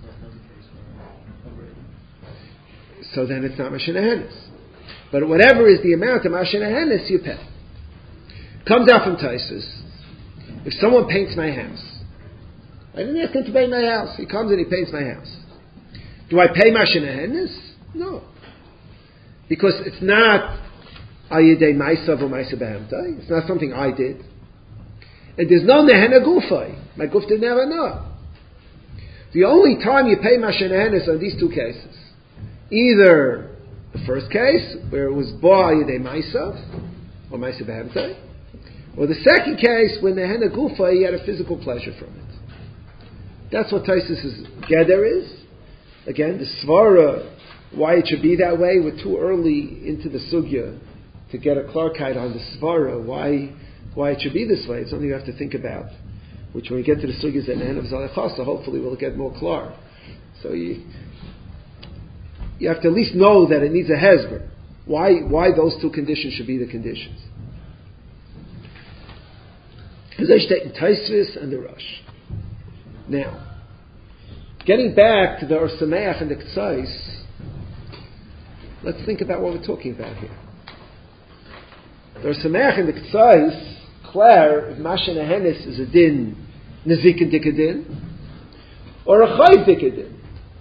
so then it's not Masha Nehenis. But whatever is the amount of Masha Nehenis, you pay. Comes out from Taisus. If someone paints my house, I didn't ask him to paint my house. He comes and he paints my house. Do I pay Mashinahenis? No. Because it's not Ayidei Maisav or Maisa Behemtai. It's not something I did. And there's no Nehena Gufay. My Guf did never know. The only time you pay Mashinahenis on these two cases, either the first case, where it was Ba Ayidei Maisav or Maisa Behemtai, or the second case, when Nehena Gufay, he had a physical pleasure from it. That's what Taisus' Geder is. Again, the Svara, why it should be that way, we're too early into the Sugya to get a Clarkite on the Svara, why why it should be this way. It's something you have to think about, which when we get to the Sugyas at the end of Zalechasa, hopefully we'll get more clar. So you you have to at least know that it needs a Hezber. Why, why those two conditions should be the conditions. In Taisvis and the Rosh. Now, getting back to the Or Sameach and the Ktsais, let's think about what we're talking about here. The Or Sameach and the Ktsais, Claire, if Masha Nehenis is a din, Nezik and Dikadin, or a Chayv Dikadin.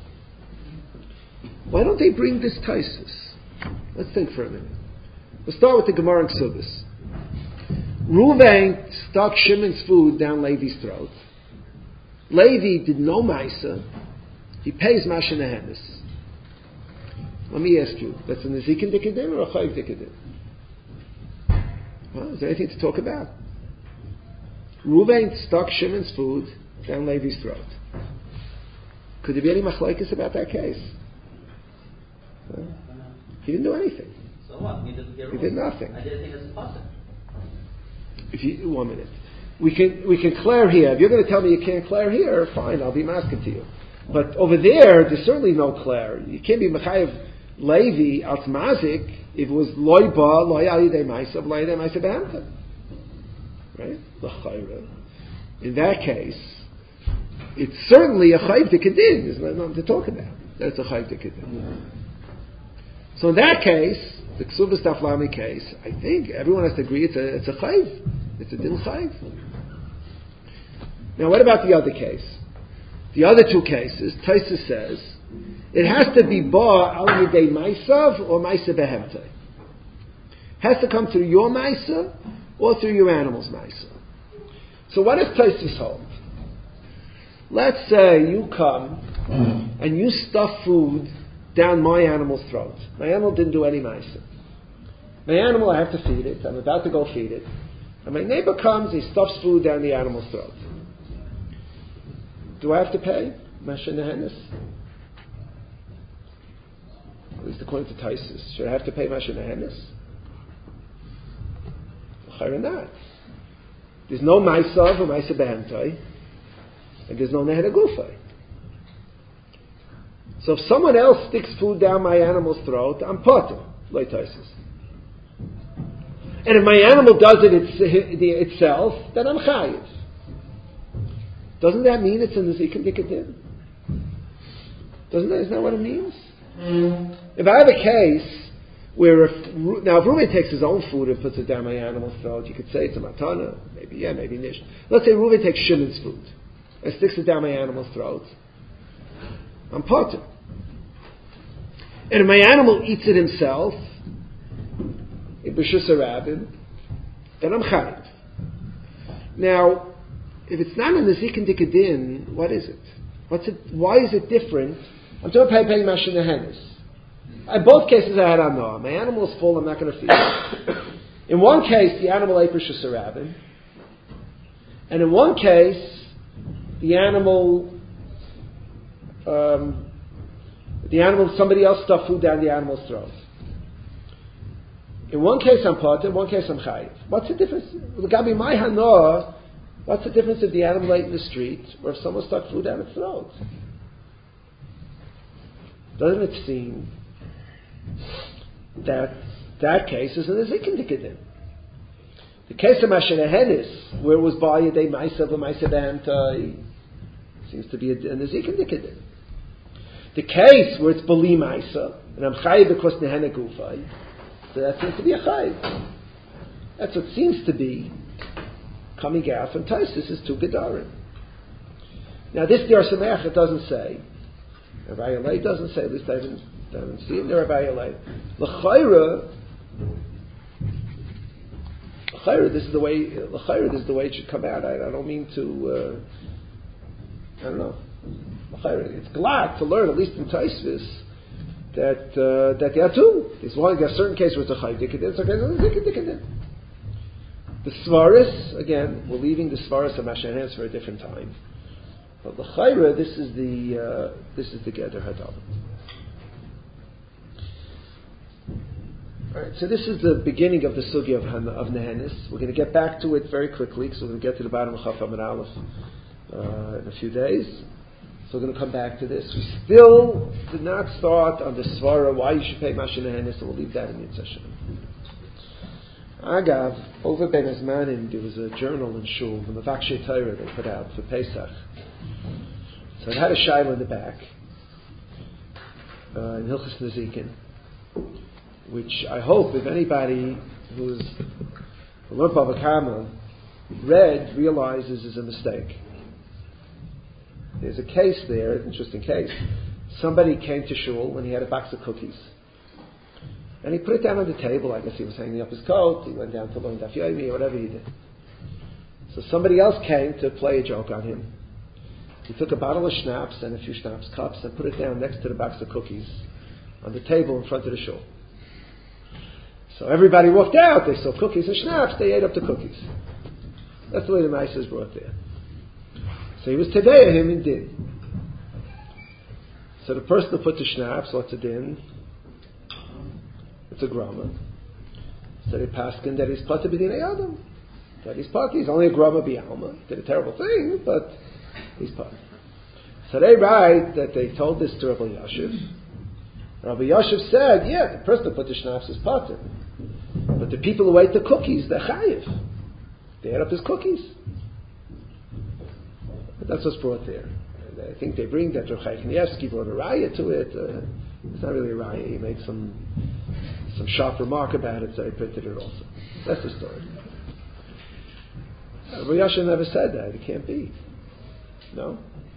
Why don't they bring this Taisus? Let's think for a minute. We'll start with the Gemara and Ksubis. Ruvain stuck Shimon's food down Levi's throat. Levi did no Maisa. He pays Masha Nehenis. Let me ask you, that's a Nezik and Dikadin or a Chayv Dikadin? Well, is there anything to talk about? Ruvain stuck Shimon's food down Levi's throat. Could there be any machlokes about that case? Well, he didn't do anything. So what? He didn't get He did nothing. I didn't think it's possible. If you one minute, we can we can clear here. If you're going to tell me you can't clear here, fine, I'll be masking to you. But over there, there's certainly no clear. You can't be mechayev Levi als mazik if it was loy ba loy ayidei ma'asav loy ayidei ma'asav behemta. Right? L'chayra. In that case, it's certainly a chayv dekadin. There's nothing to talk about. That's a chayv dekadin. So in that case, the Ksubas Taflami case, I think everyone has to agree it's a it's a chayv. It's a din chayv. Now, what about the other case? The other two cases, Taisa says, it has to be ba al yidei maisav or maisa behemtei. Has to come through your maisa or through your animal's maisa. So what does Taisa hold? Let's say you come and you stuff food down my animal's throat. My animal didn't do any maisa. My animal, I have to feed it. I'm about to go feed it. And my neighbor comes, he stuffs food down the animal's throat. Do I have to pay? Masha Nehenis? At least according to Taisus. Should I have to pay Masha Nehenis? Chayra not. There's no Maisav or Maisa Behemtai, and there's no Nehena Gufay. So if someone else sticks food down my animal's throat, I'm potter, like Taisus. And if my animal does it it's, itself, then I'm chayiv. Doesn't that mean it's a nezik and dikadin? Doesn't that, isn't that what it means? Mm. If I have a case where, if, now if Reuven takes his own food and puts it down my animal's throat, you could say it's a matana, maybe yeah, maybe nish. Let's say Reuven takes Shimon's food and sticks it down my animal's throat. I'm potter. And if my animal eats it himself, in B'shus Rabbin, then I'm chayiv. Now, if it's not a nezik and dikadin, what is it? What's it? Why is it different? I'm talking about paying Masha Nehenis. In both cases, I had Anoah. My animal is full. I'm not going to feed it. In one case, the animal ate B'shus Rabbin, and in one case, the animal, um, the animal, somebody else stuffed food down the animal's throat. In one case I'm potter, in one case I'm chayiv. What's the difference? L'gabi my hanoah, what's the difference if the animal ate in the street or if someone stuck food down its throat? Doesn't it seem that that case is an nezik and dikadin? The case of Masha Nehenis, where it was ba yedei ma'asav u'ma'asav behemtai, seems to be a, a nezik and dikadin. The case where it's bali ma'asa, and I'm chayiv because nehena gufay, so that seems to be a chayiv. That's what seems to be coming out from Taisus is two gedarim. Now this Or Sameach, it doesn't say. Rabbi Yalei doesn't say, at least I haven't, I haven't seen the Rabbi Yalei. L'chayra, l'chayra, this is the way, l'chayra, this is the way it should come out. I, I don't mean to, uh, I don't know. L'chayra, it's glad to learn, at least in Taisvis, that, uh, that there are two. There's one, there's a certain case where it's a chayv dikadin, certain case where it's a dikadin. The Svaris, again, we're leaving the Svaris of Mashahan's for a different time. But the Chayra, this is the uh, this is the Geder Hadam. All right, so this is the beginning of the Sugya of, of Nehenis. We're going to get back to it very quickly, so we're going to get to the bottom of Chaf Amud Aleph uh, in a few days. So we're going to come back to this. We still did not start on the Svara, why you should pay Masha Nehenis, so we'll leave that in the session. Agav, over Ben Azmanim, there was a journal in Shul, the Mavakshe Torah they put out for Pesach. So it had a shaila in the back, uh, in Hilchos Nezikin, which I hope if anybody who's learned Bava Kama read realizes is a mistake. There's a case there, an interesting case. Somebody came to Shul and he had a box of cookies. And he put it down on the table. I guess he was hanging up his coat. He went down to learn Daf Yomi or whatever he did. So somebody else came to play a joke on him. He took a bottle of schnapps and a few schnapps cups and put it down next to the box of cookies on the table in front of the shul. So everybody walked out. They saw cookies and schnapps. They ate up the cookies. That's the way the mice is brought there. So he was tedei him and did. So the person who put the schnapps, what's it in? It's a grama. So they paskin that he's pata b'dinei adam. That he's pata. He's only a grama b'alma. Did a terrible thing, but he's pata. So they write that they told this to Rabbi Yashiv. Rabbi Yashiv said, yeah, the person who put the schnapps is pata. But the people who ate the cookies, they're chayiv. They ate up his cookies. But that's what's brought there. And I think they bring that Rav Chaim Kanievsky brought a raya to it. Uh, it's not really a raya. He made some some sharp remark about it, so I printed it also. That's the story. Uh, Rabbi Yashiv never said that. It can't be. No?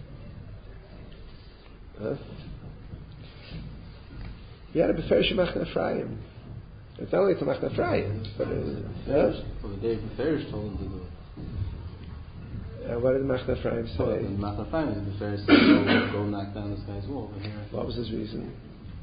Huh? You had a Beferish Machna Ephraim. It's not only to Machna Ephraim, but uh, yeah? Well, the day Beferish told him to do it. Uh, what did Machna Ephraim say? Well, Machna Ephraim is Beferish said, go, go knock down this guy's wall over here. What was his reason?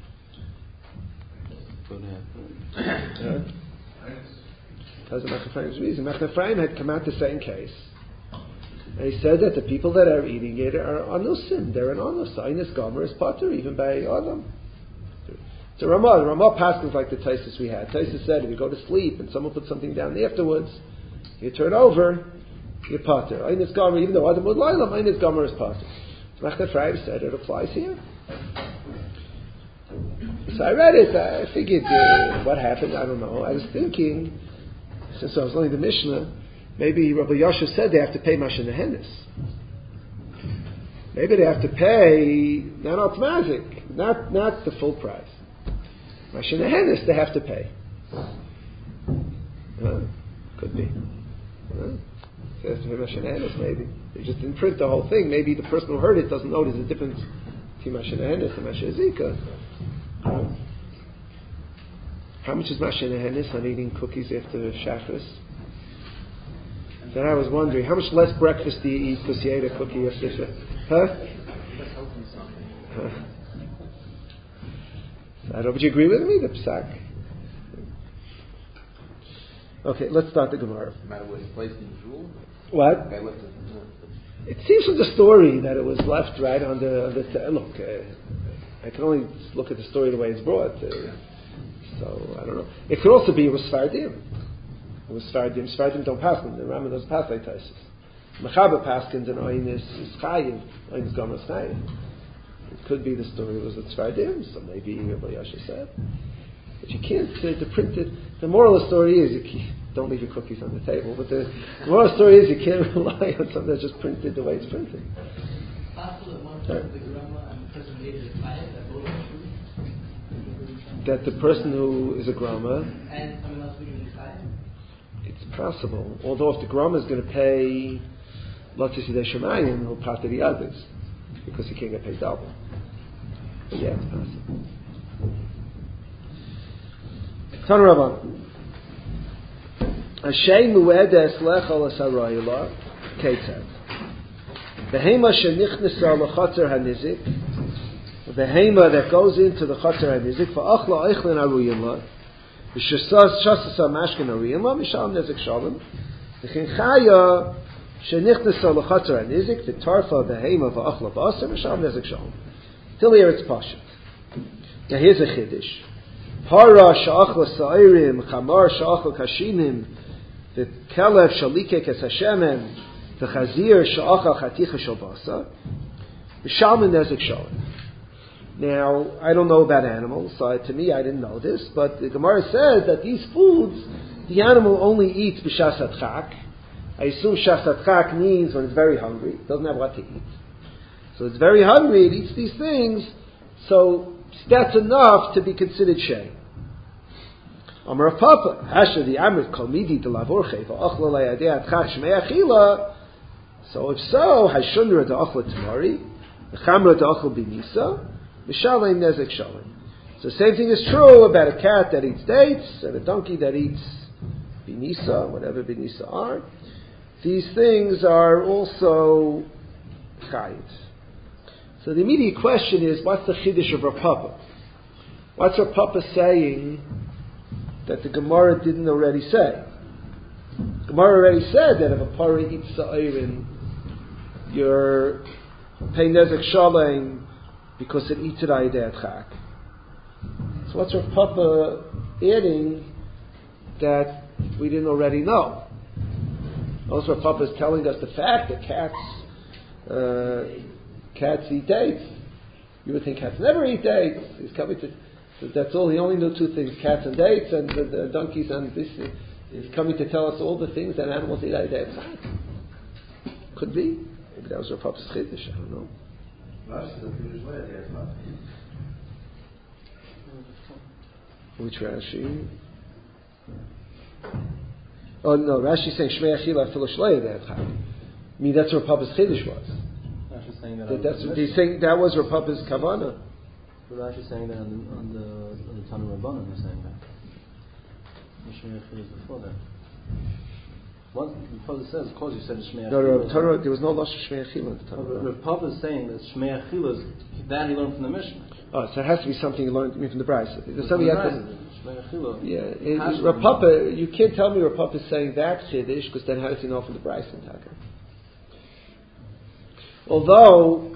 Go to him. Because of Machna Ephraim's reason. Machna Ephraim had come out the same case. And he said that the people that are eating it are anusim. They're an anus. Einus Gomer is potter, even by Adam. So Ramah, the Ramah passes like the Taisus we had. Taisus said, if you go to sleep and someone puts something down afterwards, you turn over, you're potter. Einus Gomer, even though Adam would lie, Einus Gomer is potter. So Machna Ephraim said it applies here. So I read it. I figured uh, what happened. I don't know. I was thinking, since I was learning the Mishnah, maybe Rabbi Yasha said they have to pay Masha Nehenis. Maybe they have to pay not automatic, not not the full price. Masha Nehenis they have to pay. Uh, could be. Uh, they have to pay Masha Nehenis maybe. They just didn't print the whole thing. Maybe the person who heard it doesn't know there's a difference between Masha Nehenis and Masha Zika. Uh, how much is Masha Nehenis on eating cookies after Shacharis? Then I was wondering, how much less breakfast do you eat because you ate a cookie yesterday? Huh? huh? I don't know, would you agree with me, the psak? Okay, let's start the Gemara. No matter where it's placed in the jewel? What? It seems from the story that it was left right on the... On the t- look, uh, I can only look at the story the way it's brought. Uh, so, I don't know. It could also be it was Sfardim. It was Sfardim. Sfardim don't pass them. The Rambam doesn't pass like Taisus. Mechaber paskins and Oinis is Chayiv. Oinis Gomer is Chayiv. It could be the story was with Sfardim, so maybe Rabbi Yasha said. But you can't, uh, the printed, the moral of the story is you can't, don't leave your cookies on the table, but the, the moral of the story is you can't rely on something that's just printed the way it's printed. Possible that one part of the grandma and the person who made it is Chayiv, that both are true? That the person who is a grama and someone else who is Chayiv? It's possible. Although if the grama is going to pay Lotzisidei Shemayim, he'll part to the others because he can't get paid double. But yeah, it's possible. Tan Rabban. Hashem muedes lechol asarayla ketzad. Behema shenichtnesa lachatzer hanizik. Behema that goes into the chatzer hanizik for achla eichlin aruyimla. V'shasas shasasa mashkin aruyimla mishal nezik shalom. V'chin chaya shenichtnesa lachatzer hanizik v'tarfa behema v'achla b'aser mishal nezik shalom. Till here it's pashut. Now here's a chiddush. Para sha'achla sa'irim, chamar sha'achla kashinim, v'kelev shalike kesashemen, v'chazir sha'achla chaticha shalbasa, v'shalman nezik shalom. Now, I don't know about animals, so to me I didn't know this, but the Gemara says that these foods, the animal only eats b'shas atchak. I assume shas atchak means when it's very hungry, it doesn't have what to eat. So it's very hungry, it eats these things, so that's enough to be considered shay. Amar Papa, Hasha the Amrit Kalmidi de Lavorche, Va'achla Layadeh Atchak Shmei Achila. So if so, Hashundra de Achla Tamari, V'chamra de Achla Binisa, V'shalem Nezek Shalem. So the same thing is true about a cat that eats dates, and a donkey that eats Binisa, whatever Binisa are. These things are also chayit. So the immediate question is, what's the chiddush of Rav Papa? What's Rav Papa saying that the Gemara didn't already say? The Gemara already said that if a parah eats sa'irin, you're paying nezek shalem because it eats it ayidei atchak. So what's Rav Papa adding that we didn't already know? Also, Rav Papa is telling us the fact that cats uh, cats eat dates. You would think cats never eat dates. He's coming to. That's all. He only knew two things: cats and dates, and the, the donkeys and this. Is coming to tell us all the things that animals eat. Could be. Maybe that was Rav Papa's chiddush. I don't know. Which Rashi? Oh no, Rashi's saying Shmei Achila Afilu Shleya De'atchak. I mean, that's what Rav Papa's chiddush was. Rashi's saying that. that that's what he's saying. That was Rav Papa's kavanah. But Rashi's saying that on the on the on the Tanu Rabbanan, they're saying that. Shmei Achila is before that. What Rav Papa says, of course, you said Shmei Achila. No, no, Torah, there was no loss of Shmei Achila in the Torah. Rav Papa is saying that Shmei Achila is that he learned from the Mishnah. Oh, so it has to be something you learned from the Brisa. There's something you have to. Yeah, it, Rav Papa, you can't tell me Rav Papa is saying that chiddush because then how does he know from the Brisa in Taka? Although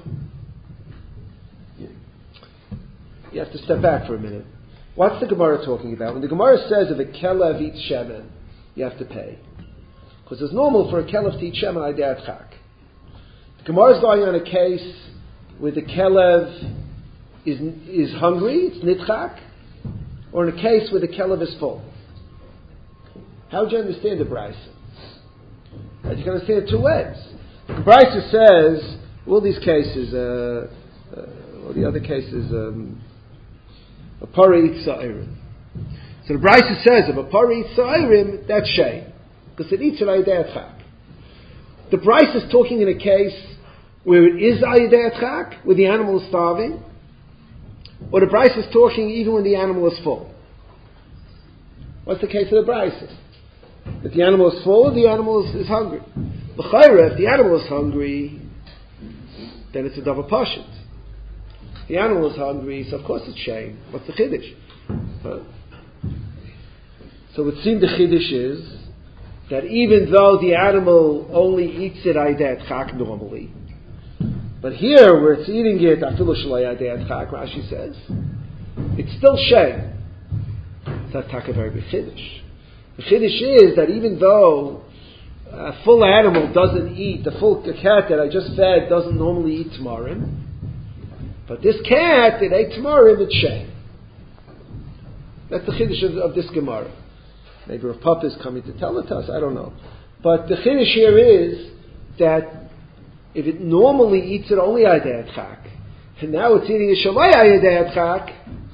you have to step back for a minute. What's the Gemara talking about? When the Gemara says if a kelev eats shemen, you have to pay. Because it's normal for a kelev to eat shemen ayidei atchak. The Gemara is going on a case where the kelev is is hungry, it's nitchak, or in a case where the kelev is full. How would you understand the Brisa? You can understand it two ways. The Brisa says all these cases, uh, uh, all the other cases. Um, A parah eats sa'irim. So the Brisa says if a parah eats sa'irim, that's shay, because it eats an ayidei atchak. The Brisa is talking in a case where it is ayidei atchak, where the animal is starving, or the Brisa is talking even when the animal is full. What's the case of the Brisa? If the animal is full, the animal is, is hungry. L'chayra, if the animal is hungry, then it's a double pashut. The animal is hungry, so of course it's shame. What's the chiddush? Huh? So it seems the chiddush is that even though the animal only eats it ayidei atchak normally, but here where it's eating it afilu shalei ayidei atchak, Rashi says, it's still shame. That's not a very big chiddush. The chiddush is that even though a full animal doesn't eat, the full cat that I just fed doesn't normally eat tamarim, but this cat, it ate tamarim, it's shame. That's the chiddush of, of this Gemara. Maybe Rav Papa is coming to tell it to us, I don't know. But the chiddush here is that if it normally eats it only ayidei atchak, and now it's eating a shalei ayidei atchak,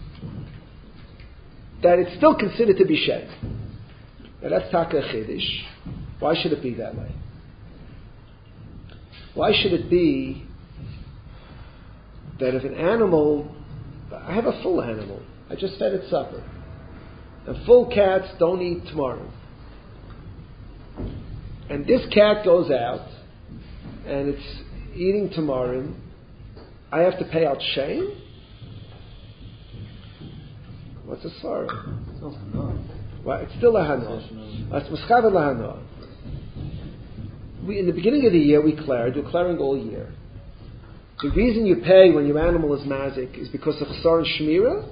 that it's still considered to be shame. Now that's taka chiddush. Why should it be that way? Why should it be that if an animal I have a full animal. I just fed it supper. And full cats don't eat tomorrow. And this cat goes out and it's eating tomorrow. I have to pay out shame? What's the sorrow? Well, it's still a hana. It's mischaver lahana. We, in the beginning of the year, we declared, we're declaring all year. The reason you pay when your animal is mazik is because of chasar and shmira.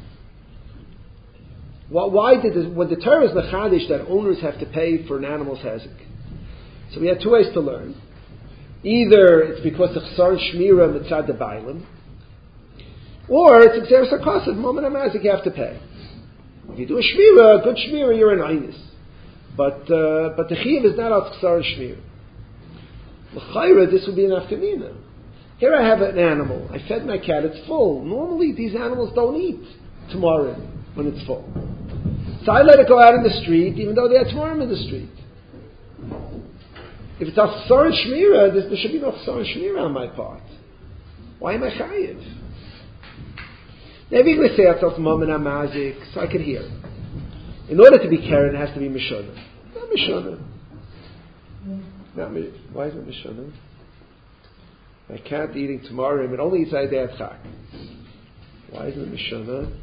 Well, why did this, when the Torah is mechadish that owners have to pay for an animal's hezek? So we had two ways to learn. Either it's because of chasar and shmira mitzad the bailim, or it's exeris hakosed, moment of mazik you have to pay. If you do a shmira, a good shmira, you're an einis. But uh, but the chiyuv is not al chasar and shmira. L'chayra, this would be an afkamina. Here I have an animal. I fed my cat. It's full. Normally, these animals don't eat tomorrow when it's full. So I let it go out in the street, even though they had tomorrow in the street. If it's al chasar and shmira, there should be no chasar and shmira on my part. Why am I chayiv? Maybe you're going to say it's mom and amazik, so I can hear. In order to be keren, it has to be mishonah. Not mishonah. Not mi- Why is it mishonah? My cat eating tomorrow, and only eats Aydei Chak. Why isn't it Mishana?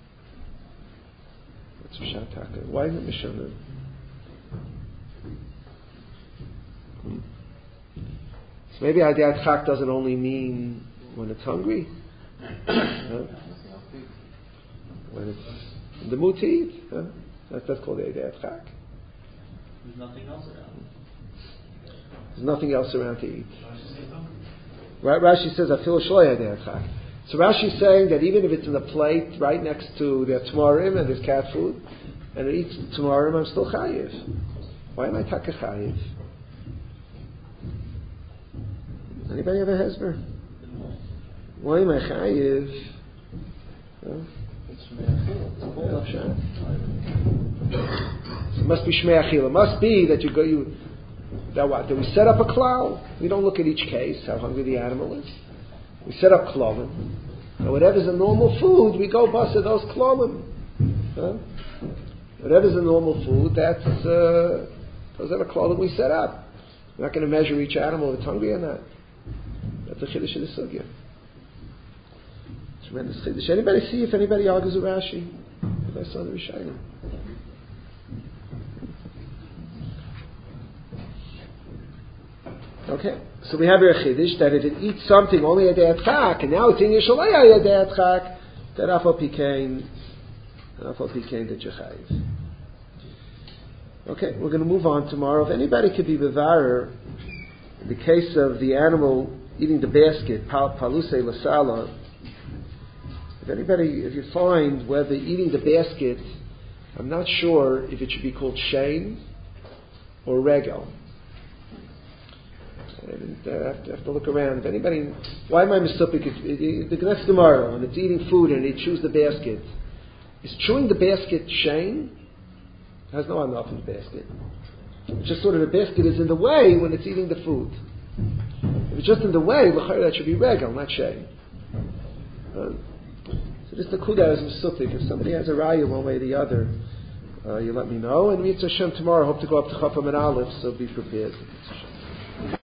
What's Pshat? Why isn't it Mishana? Hmm. So maybe Aydei Chak doesn't only mean when it's hungry. Huh? When it's in the mood to eat. Huh? That's, that's called Aydei Chak. There's nothing else around. There's nothing else around to eat. Right, Rashi says, "I feel a So Rashi is saying that even if it's in the plate right next to the tamarim and there's cat food, and it eats tamarim, I'm still chayiv. Why am I taka chayiv? Anybody have a hezber? Why am I chayiv? Huh? So it must be shmei achila. It must be that you go you. That what? Do we set up a klal? We don't look at each case, how hungry the animal is. We set up klavim. And whatever's a normal food, we go bust at those klavim. Huh? Whatever's a normal food, that's uh, those are the klavim we set up. We're not going to measure each animal if it's hungry or not. That's a chiddush of the sugya. Tremendous chiddush. Anybody see if anybody argues with Rashi? If I saw the Rishonim. Okay, so we have here a chiddush that if it eats something only a day chak, and now it's in Yishalei a day chak, that afal pikein, afal pikein the jechayiv. Okay, we're going to move on tomorrow. If anybody could be bevarer, in the case of the animal eating the basket, paluse lasala, if anybody, if you find whether eating the basket, I'm not sure if it should be called shame or regel. And uh, I have to, have to look around. If anybody, why am I misupik? The next tomorrow, and it's eating food and it chews the basket. Is chewing the basket shame? It has no enough in the basket. It's just sort of the basket is in the way when it's eating the food. If it's just in the way, that should be regal, not shame. Uh, so this nakuda is misupik. If somebody has a raya one way or the other, uh, you let me know. And Mitzvah Hashem tomorrow. I hope to go up to Chafam and Aleph, so be prepared.